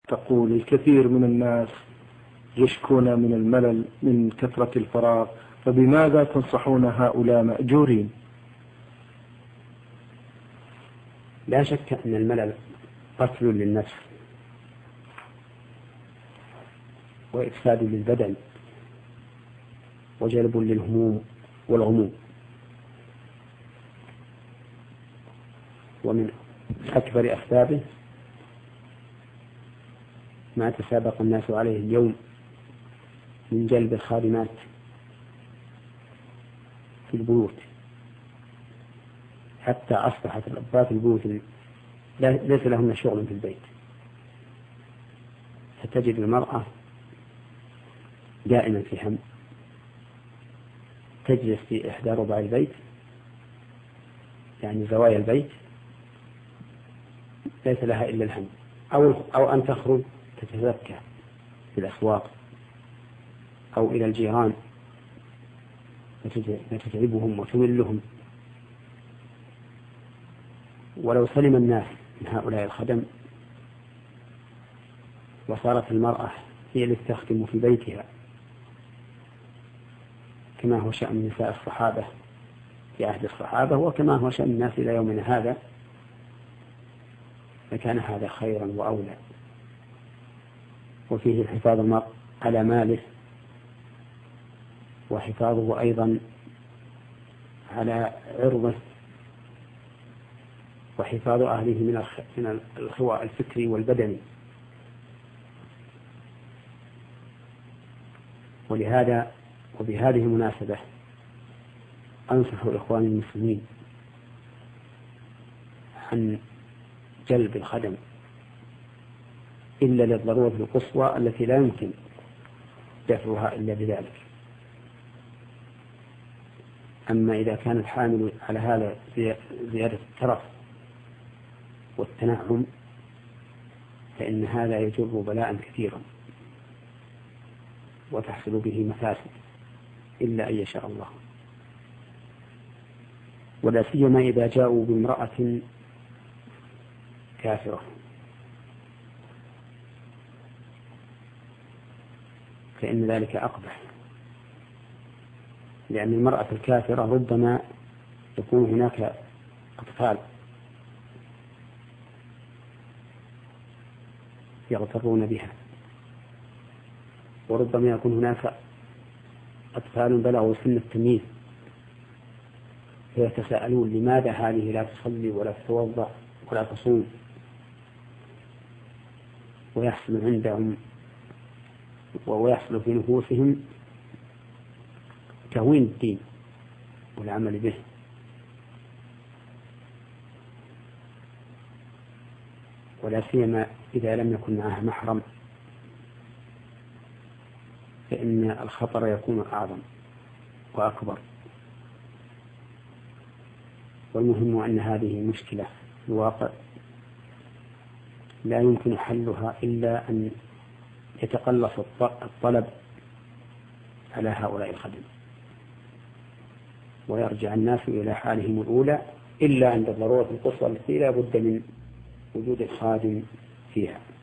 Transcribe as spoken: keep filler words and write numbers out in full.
تقول الكثير من الناس يشكون من الملل من كثرة الفراغ، فبماذا تنصحون هؤلاء مأجورين؟ لا شك أن الملل قتل للنفس وإفساد للبدن وجلب للهموم والغموم، ومن أكبر أسبابه ما تسابق الناس عليه اليوم من جلب الخادمات في البيوت، حتى أصبحت ربات البيوت ليس لهن شغل في البيت، فتجد المرأة دائما في هم، تجلس في إحدى ربع البيت يعني زوايا البيت ليس لها إلا الهم، أو, أو أن تخرج تتزكى في الأسواق أو إلى الجيران وتتعبهم وتملهم. ولو سلم الناس من هؤلاء الخدم وصارت المرأة هي اللي تخدم في بيتها كما هو شأن نساء الصحابة في عهد الصحابة وكما هو شأن الناس إلى يومنا هذا، لكان هذا خيرا وأولى، وفيه حفاظ المرء على ماله وحفاظه أيضا على عرضه وحفاظ أهله من الخواء الفكري والبدني. ولهذا وبهذه المناسبة أنصح الإخوان المسلمين عن جلب الخدم إلا للضرورة القصوى التي لا يمكن دفعها إلا بذلك. أما إذا كان الحامل على هذا زيادة الترف والتنعم فإن هذا يجر بلاء كثيرا وتحصل به مفاسد إلا أن يشاء الله، ولا سيما إذا جاءوا بامرأة كافرة، فإن ذلك أقبح، لأن المرأة الكافرة ربما يكون هناك أطفال يغترون بها، وربما يكون هناك أطفال بلغوا سن التمييز فيتساءلون لماذا هذه لا تصلي ولا تتوضأ ولا تصوم، ويحصل عندهم ويحصل في نفوسهم تهوين الدين والعمل به. ولا سيما إذا لم يكن معها محرم فإن الخطر يكون أعظم وأكبر. والمهم أن هذه مشكلة في الواقع لا يمكن حلها إلا أن يتقلص الطلب على هؤلاء الخدم ويرجع الناس إلى حالهم الأولى، إلا عند الضرورة القصوى التي لا بد من وجود الخادم فيها.